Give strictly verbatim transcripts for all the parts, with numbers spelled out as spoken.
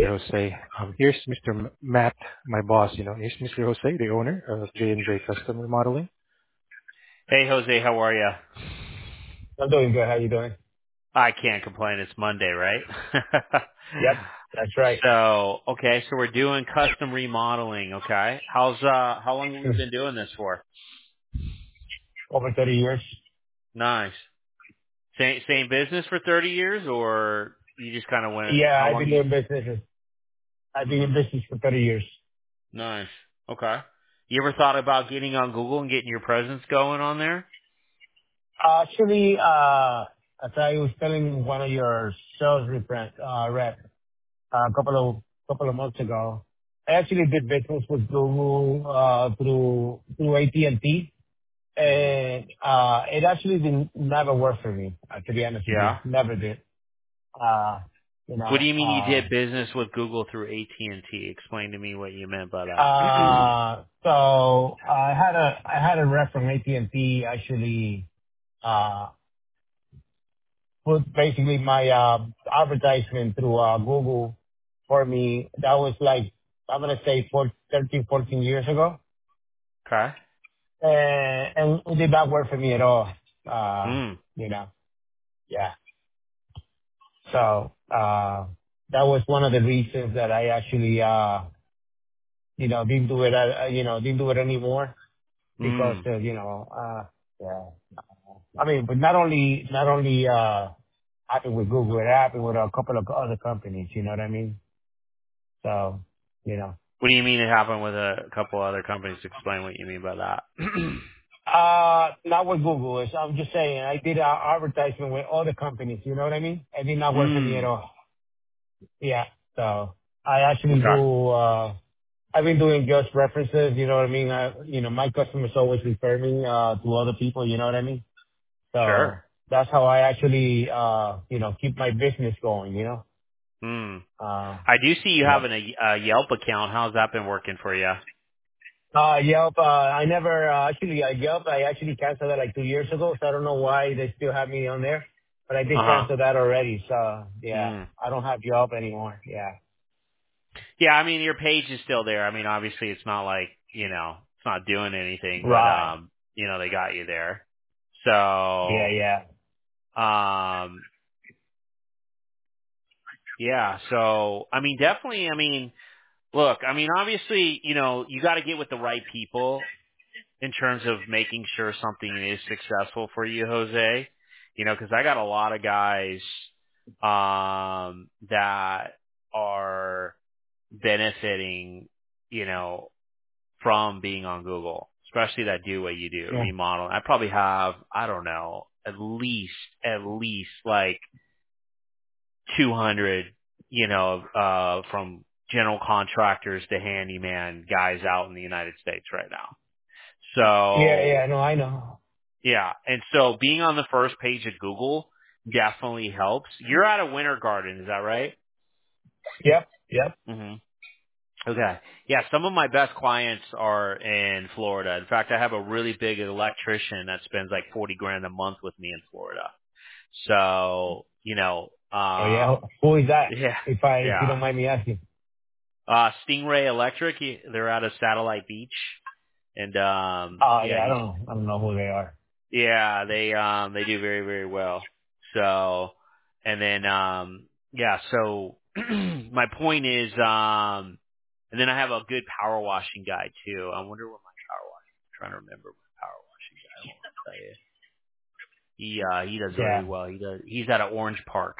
Mister Jose. Um, here's Mister M- Matt, my boss. You know, here's Mister Jose, the owner of J and J Custom Remodeling. Hey, Jose, how are you? I'm doing good. How you doing? I can't complain. It's Monday, right? Yep, that's right. so, okay, so we're doing custom remodeling, okay? How's, uh, how long have we Hmm. been doing this for? Over thirty years. Nice. Same, same business for thirty years, or you just kind of went, Yeah, how I've long been you, doing business. I've been hmm in business for thirty years. nice. Okay. You ever thought about getting on Google and getting your presence going on there? Uh, Actually, uh, as I was telling one of your sales rep, uh, rep uh, a couple of couple of months ago, I actually did business with Google uh, through through A T and T, hmm and uh, it actually didn't never worked for me. Uh, to be honest with you, Yeah. never did. Uh, you What do know. you mean you Uh, did business with Google through A T and T? Explain to me what you meant by that. Uh, so I had a I had a rep from A T and T actually uh, put basically my uh, advertisement through uh, Google for me. That was like, I'm gonna say four, thirteen, fourteen years ago. okay. And and it did not work for me at all. Uh, Hmm. You know. Yeah. So uh, That was one of the reasons that I actually, uh, you know, didn't do it, uh, you know, didn't do it anymore because, Hmm. uh, you know, uh, yeah. I mean, but not only not only uh happened with Google, it happened with a couple of other companies, you know what I mean? So, you know. What do you mean it happened with a couple other companies? Explain what you mean by that. Uh Not with Google. It's, I'm just saying, I did uh, advertisement with other companies, you know what I mean? It did not work for me at mm. all. Yeah. So I actually Okay. do, uh I've been doing just references, you know what I mean? I, you know, my customers always refer me uh to other people, you know what I mean? Sure. So that's how I actually, uh, you know, keep my business going, you know? Hmm. Uh, I do see you yeah. have an, a, a Yelp account. How's that been working for you? Uh Uh, Yelp, uh, I never, uh, actually, uh, Yelp, I actually canceled that like two years ago, so I don't know why they still have me on there, but I did huh. cancel that already, so yeah, Hmm. I don't have Yelp anymore, yeah. Yeah, I mean your page is still there. I mean obviously it's not like you know it's not doing anything, but Right. um you know they got you there. Yeah, So yeah. um yeah, so I mean definitely. I mean look, I mean obviously you know you got to get with the right people in terms of making sure something is successful for you, Jose. You know, because I got a lot of guys um, that are benefiting, you know, from being on Google, especially that do what you do, Yeah. remodel. I probably have, I don't know, at least, at least like two hundred, you know, uh, from general contractors to handyman guys out in the United States right now. Yeah, So yeah, no, I know. yeah, and so being on the first page of Google definitely helps. You're at a Winter Garden, is that right? Yep, yep. hmm Okay. Yeah, some of my best clients are in Florida. In fact, I have a really big electrician that spends like forty grand a month with me in Florida. So, you know, Oh yeah, um, who is that? yeah, If I, if you yeah. don't mind me asking. Uh, Stingray Electric, he- they're out of Satellite Beach, and um, Oh yeah, yeah, I he's don't, I don't know who they are. yeah, they um they do very very well. So, and then um yeah, so my point is um and then I have a good power washing guy too. I wonder what my power washing. I'm trying to remember my power washing guy. Hold on, I'll tell you. He uh he does really Yeah. well. He does he's at a Orange Park.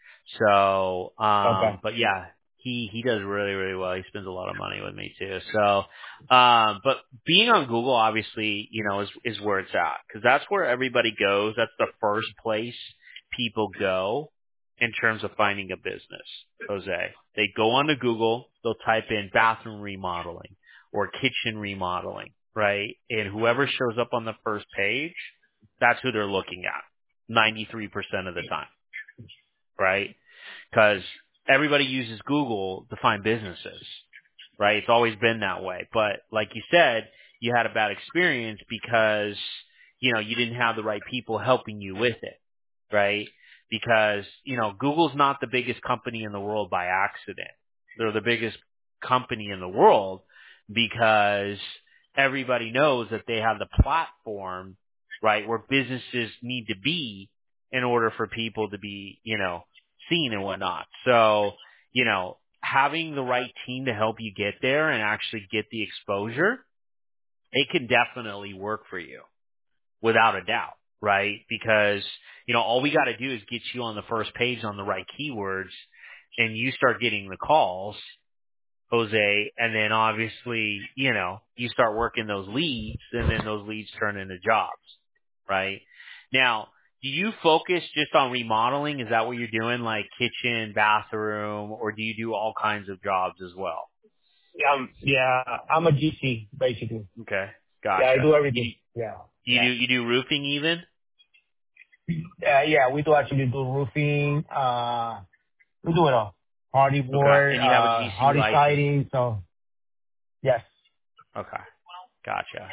So, Okay. um, but yeah, he he does really really well. He spends a lot of money with me too. So, um, but being on Google obviously, you know, is is where it's at because that's where everybody goes. That's the first place people go in terms of finding a business. Jose, they go onto Google, they'll type in bathroom remodeling or kitchen remodeling, right? And whoever shows up on the first page, that's who they're looking at ninety-three percent of the time, right? Because everybody uses Google to find businesses, right? It's always been that way. But like you said, you had a bad experience because, you know, you didn't have the right people helping you with it, right? Because, you know, Google's not the biggest company in the world by accident. They're the biggest company in the world because everybody knows that they have the platform, right, where businesses need to be in order for people to be, you know, seen and whatnot. So, you know, having the right team to help you get there and actually get the exposure, it can definitely work for you without a doubt, right? Because, you know, all we got to do is get you on the first page on the right keywords and you start getting the calls, Jose, and then obviously, you know, you start working those leads and then those leads turn into jobs, right? Now, do you focus just on remodeling? Is that what you're doing, like kitchen, bathroom, or do you do all kinds of jobs as well? Yeah, um, yeah, I'm a G C, basically. Okay, Yeah, I gotcha. do You, everything. Yeah. you Yeah. do you do roofing even? Uh, Yeah, we do actually do roofing. Uh, We do it all. Hardy Okay, board, and you have a uh, G C hardy license. siding. So yes. Okay, gotcha.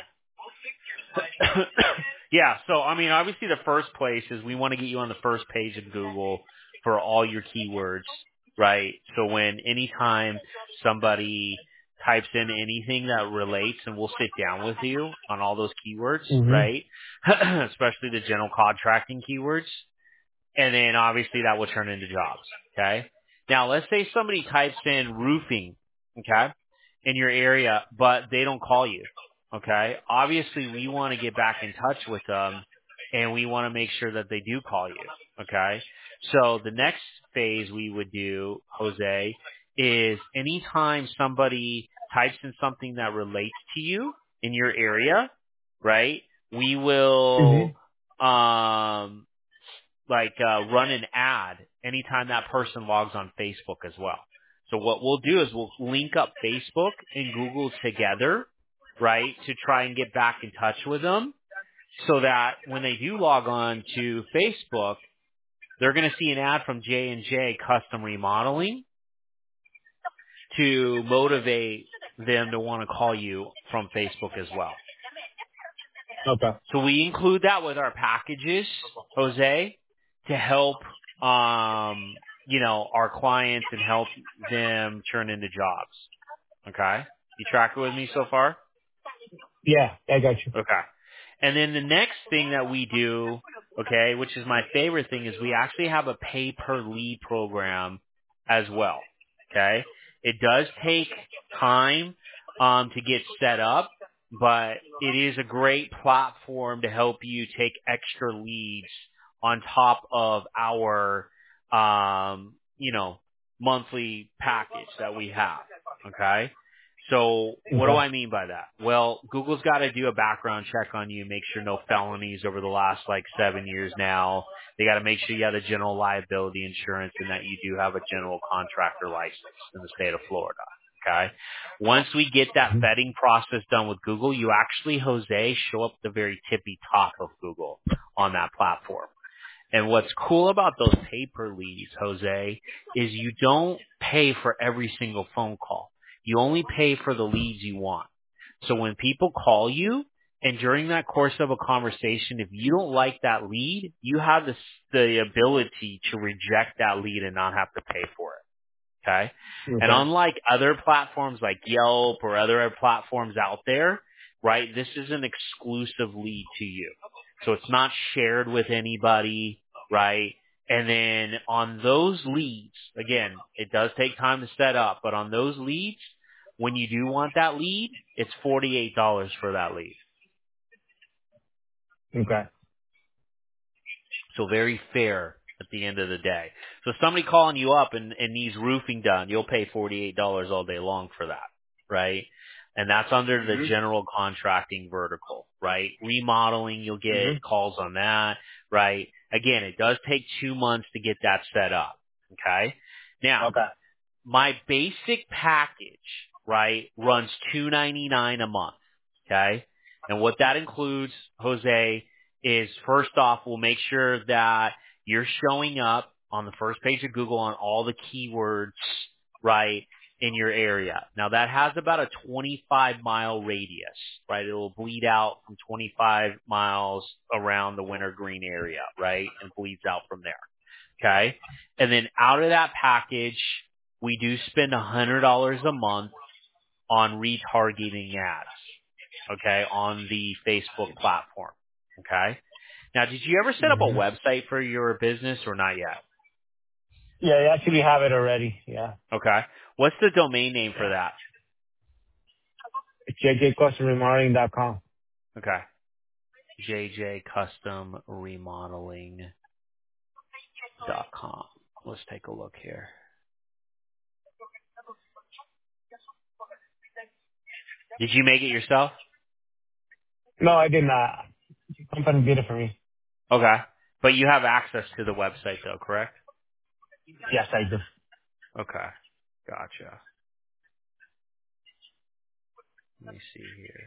Yeah, so I mean, obviously the first place is we want to get you on the first page of Google for all your keywords, right? So when anytime somebody types in anything that relates, and we'll sit down with you on all those keywords, hmm right? Especially the general contracting keywords, and then obviously that will turn into jobs. Okay. Now let's say somebody types in roofing, okay, in your area, but they don't call you. Okay. Obviously we want to get back in touch with them and we want to make sure that they do call you. Okay. So the next phase we would do, Jose, is anytime somebody types in something that relates to you in your area, right? We hmm will, um, like uh, run an ad anytime that person logs on Facebook as well. So what we'll do is we'll link up Facebook and Google together, right, to try and get back in touch with them so that when they do log on to Facebook, they're going to see an ad from J and J Custom Remodeling to motivate them to want to call you from Facebook as well. Okay. So we include that with our packages, Jose, to help, um, you know, our clients and help them turn into jobs. Okay? You tracking with me so far? Yeah, I got you. Okay. And then the next thing that we do, okay, which is my favorite thing, is we actually have a pay per lead program as well. Okay. It does take time um, to get set up, but it is a great platform to help you take extra leads on top of our, um, you know, monthly package that we have. Okay. So what do Okay. I mean by that? Well, Google's got to do a background check on you, make sure no felonies over the last like seven years now. They got to make sure you have a general liability insurance and that you do have a general contractor license in the state of Florida. Okay. Once we get that hmm vetting process done with Google, you actually, Jose, show up at the very tippy top of Google on that platform. And what's cool about those paper leads, Jose, is you don't pay for every single phone call. You only pay for the leads you want. So when people call you, and during that course of a conversation, if you don't like that lead, you have the, the ability to reject that lead and not have to pay for it. Okay. And Okay. unlike other platforms like Yelp or other platforms out there, right, this is an exclusive lead to you. So it's not shared with anybody, right? And then on those leads, again, it does take time to set up, but on those leads, when you do want that lead, it's forty-eight dollars for that lead. Okay. So very fair at the end of the day. So somebody calling you up and, and needs roofing done, you'll pay forty-eight dollars all day long for that, right? And that's under the hmm general contracting vertical, right? Remodeling, you'll hmm get calls on that, right? Again, it does take two months to get that set up, okay? Now, Okay. my basic package, right, runs two ninety-nine a month. Okay? And what that includes, Jose, is first off, we'll make sure that you're showing up on the first page of Google on all the keywords, right, in your area. Now that has about a twenty-five mile radius, right? It will bleed out from twenty-five miles around the wintergreen area, right? And bleeds out from there. Okay? And then out of that package, we do spend a hundred dollars a month on retargeting ads. Okay, on the Facebook platform. Okay. Now, did you ever set up a hmm website for your business or not yet? Yeah, I actually have it already. Yeah. Okay. What's the domain name for Yeah. that? It's j j custom remodeling dot com. Okay. j j custom remodeling dot com. Let's take a look here. Did you make it yourself? No, I did not. Company did it for me. Okay. But you have access to the website though, correct? Yes, I do. Okay. Gotcha. Let me see here.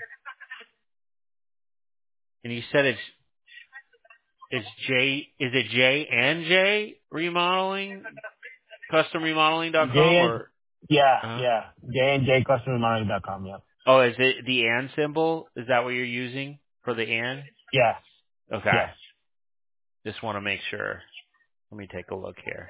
And you said it's it's J is it J and J remodeling custom remodeling dot com J and or yeah, uh yeah. J and J custom remodeling dot com. Yeah. oh is it the and symbol? Is that what you're using for the and? Yes. Okay. Yes. Just want to make sure. Let me take a look here.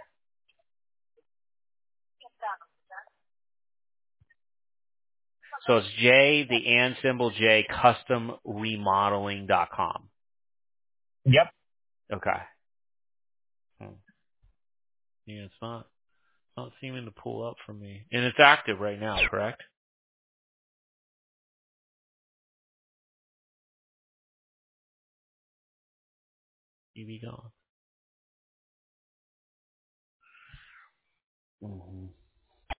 So it's J, the and symbol J, custom remodeling dot com. Yep. Okay. Hmm. Yeah, it's not not seeming to pull up for me. And it's active right now, correct? You be gone. hmm